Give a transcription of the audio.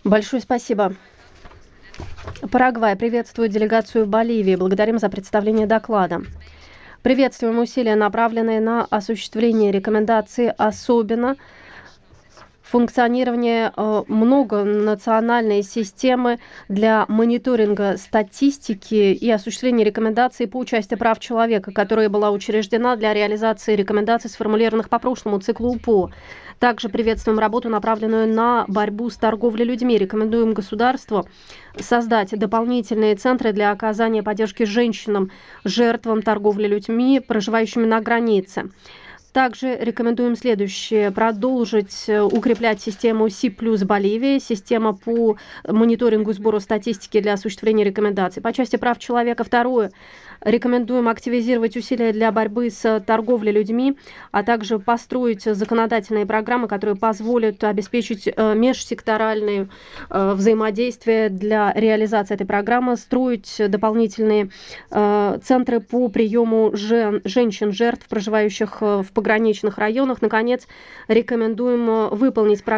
Большое спасибо. Парагвай приветствует делегацию Боливии. Благодарим за представление доклада. Приветствуем усилия, направленные на осуществление рекомендаций, особенно функционирование многонациональной системы для мониторинга статистики и осуществления рекомендаций по участию прав человека, которая была учреждена для реализации рекомендаций, сформулированных по прошлому циклу УПО. Также приветствуем работу, направленную на борьбу с торговлей людьми. Рекомендуем государству создать дополнительные центры для оказания поддержки женщинам, жертвам торговли людьми, проживающими на границе. Также рекомендуем следующее: продолжить укреплять систему СИ плюс Боливии, система по мониторингу и сбору статистики для осуществления рекомендаций. По части прав человека, второе: рекомендуем активизировать усилия для борьбы с торговлей людьми, а также построить законодательные программы, которые позволят обеспечить межсекторальное взаимодействие для реализации этой программы, строить дополнительные центры по приему женщин-жертв, проживающих в пограничных районах. Наконец, рекомендуем выполнить программу